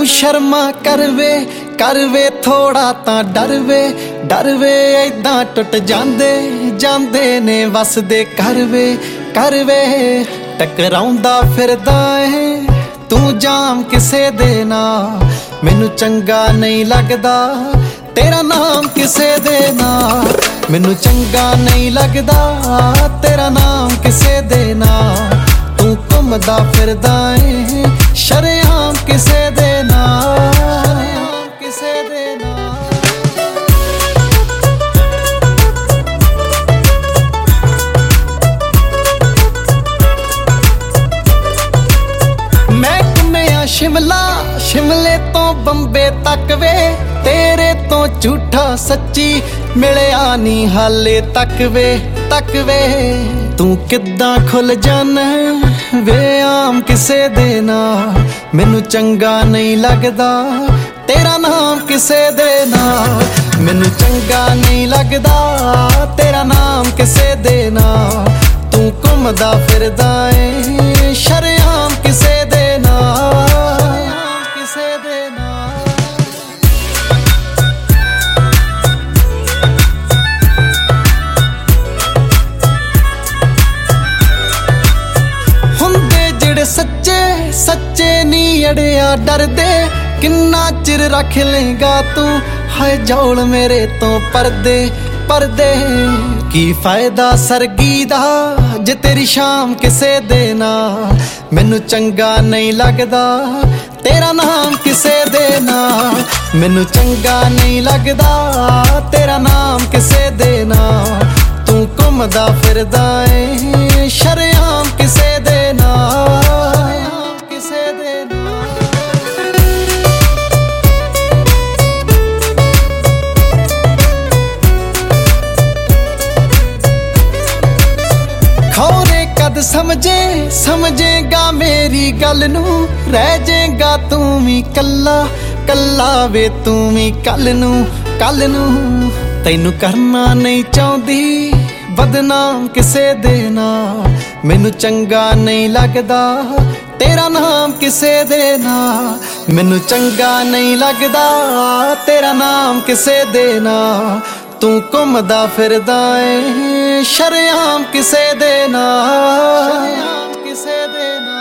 शर्मा कर वे थोड़ा तां डर वे ऐदां टुट जांदे जांदे ने वसदे कर वे टकराउंदा फिरदा है तू जाम किसे दे नाल मैनू चंगा नहीं लगदा तेरा नाम किसे दे नाल मैनू चंगा नहीं लगदा तेरा नाम किसे दे नाल तू घुमदा फिरदा है शरेआम किसे दे नाल किसे दे नाल। मैं घुमिया शिमले तो बंबे तक वे तेरे तो झूठा सच्ची मिलिया नी हाले तक वे तू किद्दां खुल जाना वे आम किसे दे नाल मैनू चंगा नहीं लगदा तेरा नाम किसे दे नाल मैनू चंगा नहीं लगदा तेरा नाम किसे दे नाल तू घुमदा फिरदा है शरेआम किसे दे नाल किसे दे नाल। हुंदे जिहड़े सच्चे नी अड़िया डरदे किन्ना चिर रख लेगा तू हाय जौल मेरे तो परदे की फायदा सरगी दा जे तेरी शाम किसे दे नाल मैनू चंगा नहीं लगदा तेरा नाम किसे दे नाल मैनू चंगा नहीं लगदा तेरा नाम किसे दे नाल तू घुमदा फिरदा है शरेआम किसे दे नाल किसे दे नाल। खौरे कद समझेगा मेरी गल नू रह जाएगा तू भी कल्ला वे तू भी कल नू तैनू करना नहीं चाहती बदनाम किसे दे नाल मैनू चंगा नहीं लगदा तेरा नाम किसे दे नाल मैनू चंगा नहीं लगदा तेरा नाम किसे दे नाल तू घुमदा फिरदा है शरेआम किसे दे नाल किसे दे नाल।